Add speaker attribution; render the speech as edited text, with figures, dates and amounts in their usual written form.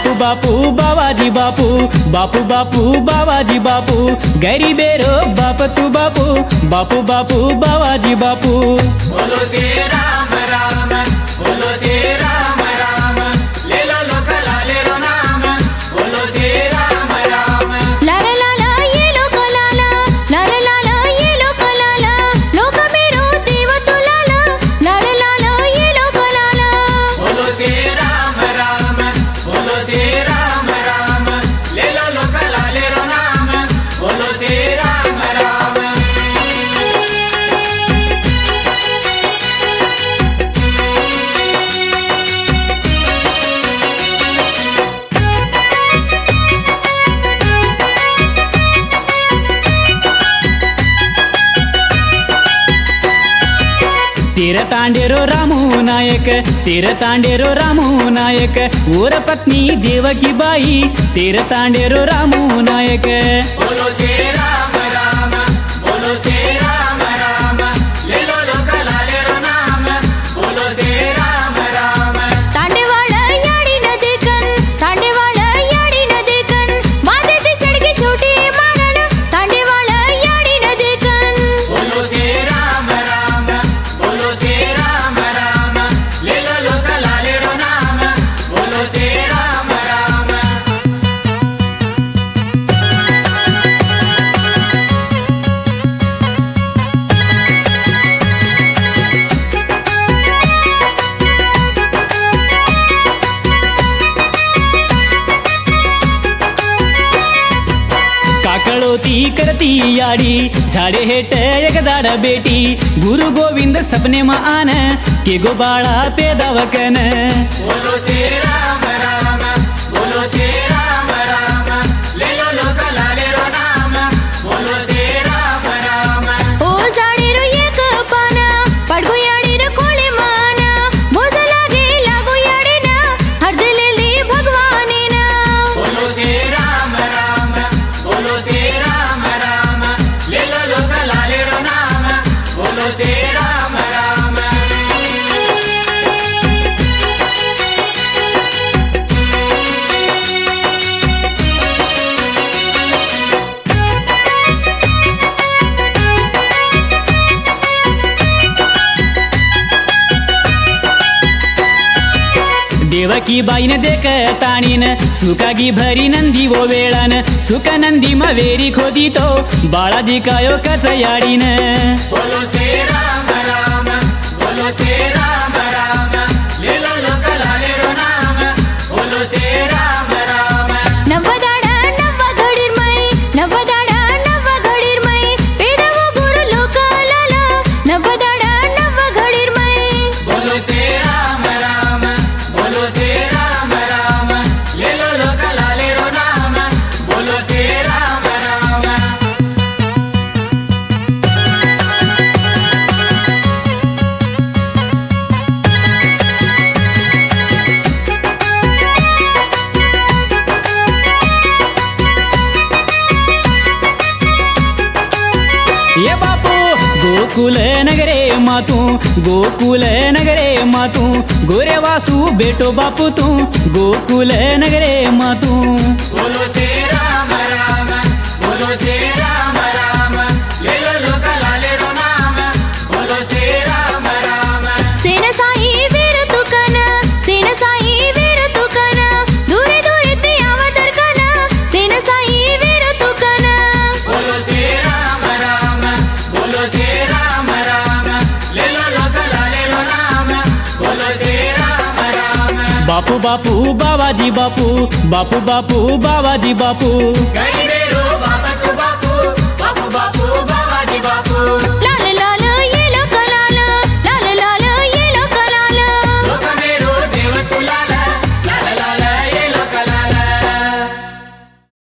Speaker 1: बापू बापू बाबाजी बापू बापू बापू बाबाजी बापू गरीबे रो बाप तू बापू बापू बापू बाबाजी बापू
Speaker 2: बोलो श्री राम राम बोलो श्री राम राम ले लो लोक लाले रो नाम बोलो श्री राम राम
Speaker 3: लाला लाला ये लोक लाला लाला लाला ये लोक लाला लोक मेरो देव तू लाला लाला लाला ये लोक लाला
Speaker 2: बोलो श्री राम राम बोलो श्री राम राम ले लो लोक लाले रो नाम बोलो श्री राम राम
Speaker 1: तीर तांडेरो रामू नायक तीर तांडेरो रामू नायक ऊर पत्नी देवकी बाई तीर तांडेरो रामू नायक
Speaker 2: बोलो श्री राम राम बोलो श्री राम राम ले लो लोक लाले रो नाम बोलो श्री राम राम
Speaker 3: तांडेवाळ याडी न देखन तांडेवाळ याडी न देखन वादेती चढगी छोटी मारण तांडेवाळ याडी न देखन
Speaker 2: बोलो श्री राम राम बोलो श्री राम राम ले लो लोक लाले रो नाम बोलो श्री राम राम
Speaker 1: काकळोती करती याडी झाडे हेट एक दाड बेटी गुरु गोविंद सपने मा आन के गो बाळा पेदावकन
Speaker 2: बोलो श्री राम राम बोलो श्री राम राम ले लो लोक लाले रो नाम बोलो श्री राम राम
Speaker 3: ओ जाणेरो एक पाना पडगो याडीन कोळे माना मोज लागे लागो याडीना हरदलेली भगवानीना
Speaker 2: बोलो श्री राम राम बोलो श्री राम राम ले लो लोक लाले रो नाम बोलो श्री राम राम
Speaker 1: देवकी बाईन देख ताणीन सुकागी भरी नंदी वो वेळान सुक नंदी म वेरी खोदी तो बाळा दिकायो कच याडीन
Speaker 2: बोलो श्री राम राम बोलो श्री राम राम ले लो लोक लाले रो नाम बोलो श्री राम राम
Speaker 3: नव्वदाडा नव्व घडीरमय नव्वदाडा नव्व घडीरमय पेदवो गुरु लोक लाला नव्वदाडा नव्व घडीरमय
Speaker 2: बोलो श्री राम राम बोलो श्री राम राम ले लो लोक लाले रो नाम बोलो श्री राम राम
Speaker 1: ये बापू गोकुल नगरे मातू गोकुल नगरे मातू गोरे वासू बेटो बापू तू गोकुल नगरे मातू
Speaker 2: बोलो श्री राम राम बोलो श्री राम राम ले लो लोक लाले रो नाम बोलो श्री राम राम
Speaker 3: सेन साई वीर तुकन सेन साई वीर तुकन दूरे दूरे ते यावदर कन सेन साई वीर तुकन
Speaker 2: बोलो श्री राम राम बोलो श्री राम राम ले लो लोक लाले रो नाम बोलो श्री राम राम
Speaker 1: बापू बापू बाबाजी बापू बापू बापू बाबाजी बापू
Speaker 2: गरीबे रो